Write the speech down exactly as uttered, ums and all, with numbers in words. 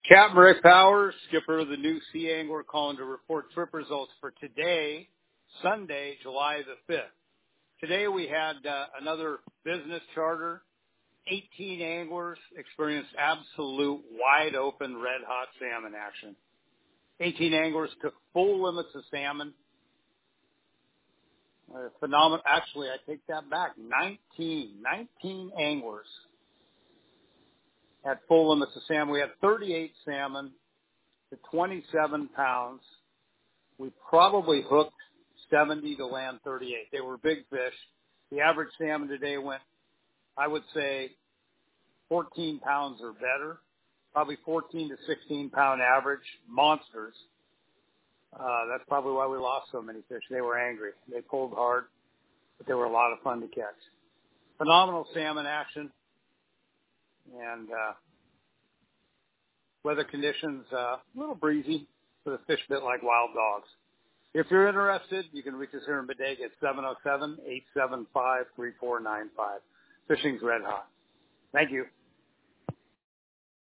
Captain Rick Powers, skipper of the New Sea Angler, calling to report trip results for today, Sunday, July the fifth. Today we had uh, another business charter. eighteen anglers experienced absolute wide open red hot salmon action. eighteen anglers took full limits of salmon. Uh, phenomenal. Actually, I take that back. nineteen, nineteen anglers at full limits of salmon. We had thirty-eight salmon to twenty-seven pounds. We probably hooked seventy to land thirty-eight. They were big fish. The average salmon today went, I would say, fourteen pounds or better, probably fourteen to sixteen pound average, monsters. Uh, that's probably why we lost so many fish. They were angry. They pulled hard, but they were a lot of fun to catch. Phenomenal salmon action. And uh, weather conditions, uh, a little breezy, so the fish bit like wild dogs. If you're interested, you can reach us here in Bodega at seven oh seven, eight seven five, three four nine five. Fishing's red hot. Thank you.